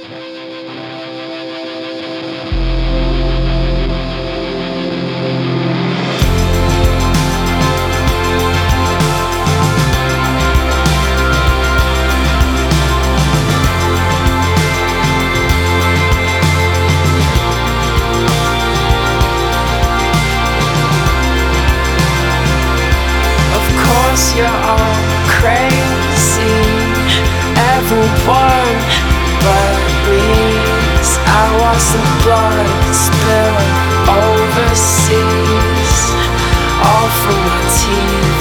You're all crazy, everyone but me. I watch the blood spill overseas, all from my teeth.